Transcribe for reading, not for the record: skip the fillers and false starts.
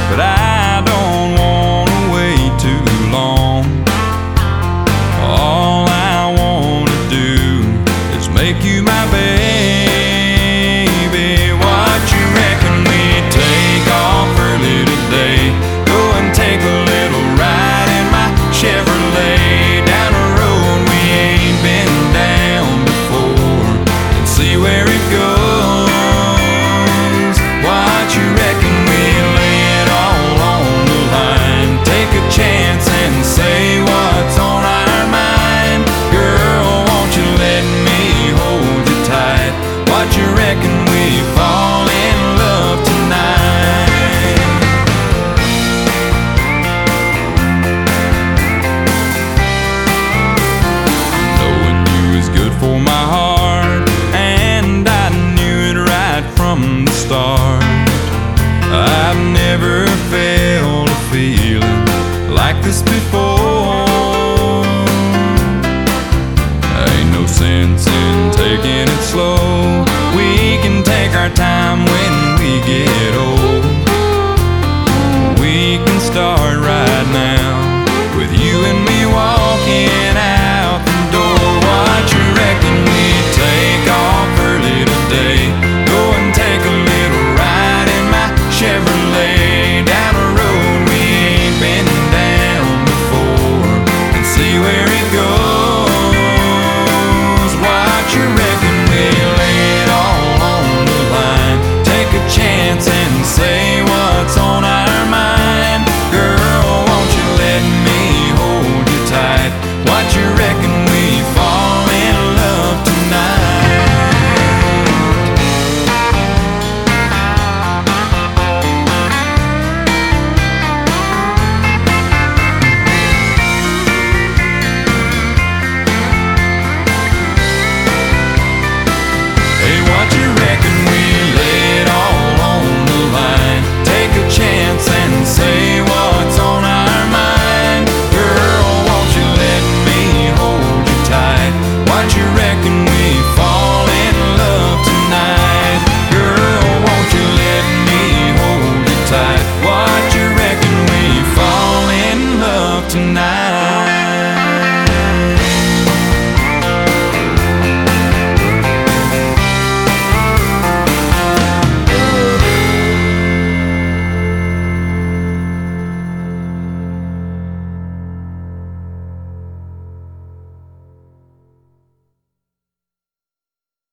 but I don't wanna wait too long. All I wanna do is make you my baby. What you reckon we take off early today? Go and take a little ride in my Chevrolet down a road we ain't been down before and see where it goes. What you reckon we lay it all on the line? Take a chance and say what's on our mind. Girl, won't you let me hold you tight? What you reckon we fall in love tonight? Knowing you is good for my heart, and I knew it right from the start. I've never felt a feeling like this before. Ain't no sense in taking it slow. We can take our time when we get old.